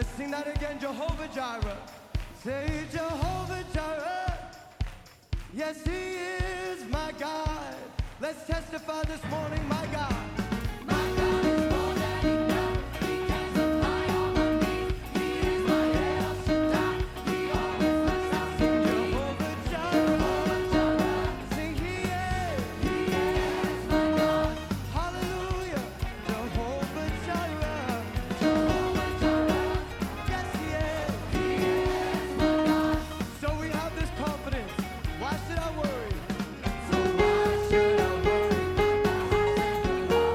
Let's sing that again, Jehovah Jireh. Say Jehovah Jireh. Yes, he is my God. Let's testify this morning, my God. My God is more than enough. He can supply all my needs. He is my El Shaddai. He always lets us sing Jehovah Jireh. Sing he is my God. Hallelujah. Jehovah Jireh. Jehovah Jireh. Yes, he is. He is my God. So we have this confidence. Why should I worry? So why should I worry?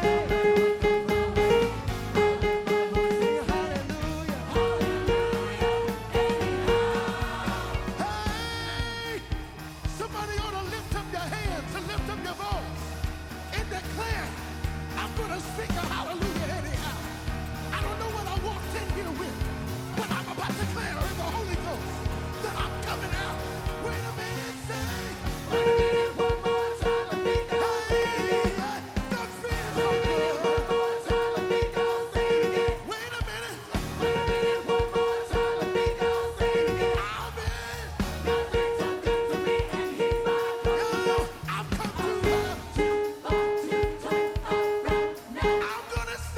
Hey! Somebody ought to lift up your hands and lift up your voice and declare, I'm going to sing a hallelujah anyhow. I don't know what I walked in here with, but I'm about to declare in the Holy Ghost that I'm coming out. Wait a minute, say. Wait a minute, one more time, let me go sing it. That feels so good. One more time, let me go sing it. Wait a minute. Wait a minute, one more time, let me go sing it. I've been. God been so good to me, and He's my God. I've come too far. I'm gonna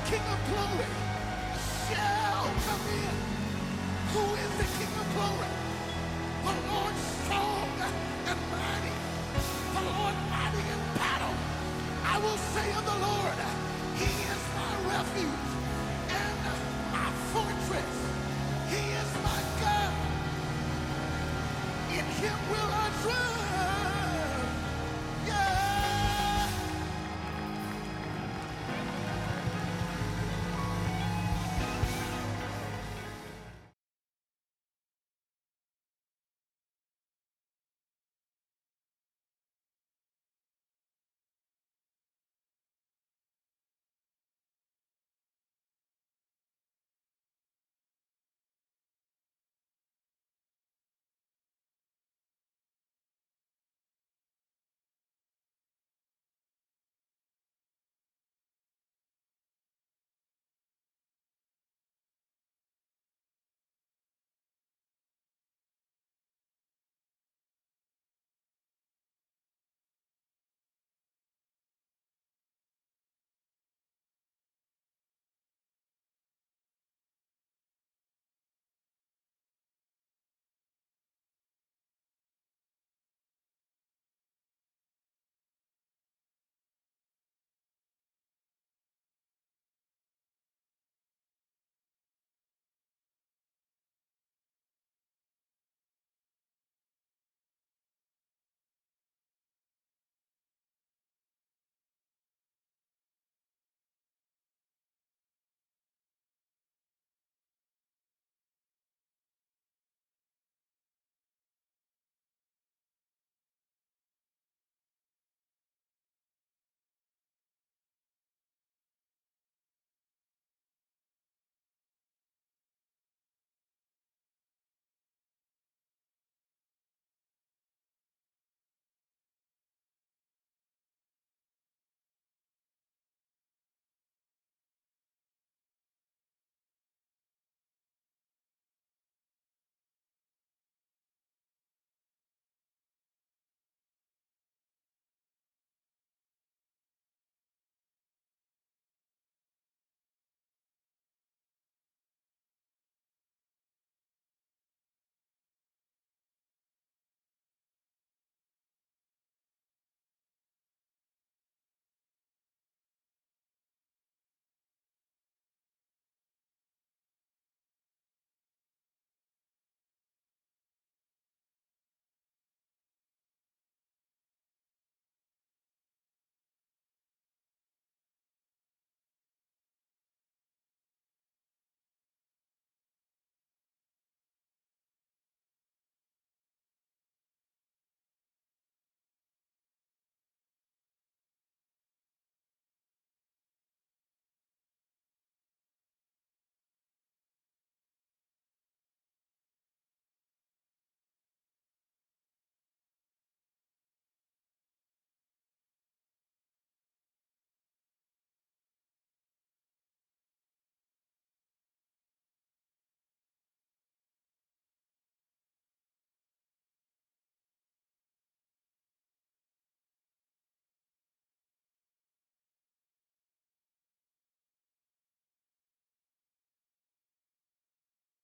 King of glory shall come in. Who is the King of glory? The Lord strong and mighty. The Lord mighty in battle. I will say of the Lord, he is my refuge and my fortress. He is my God. In him will I trust.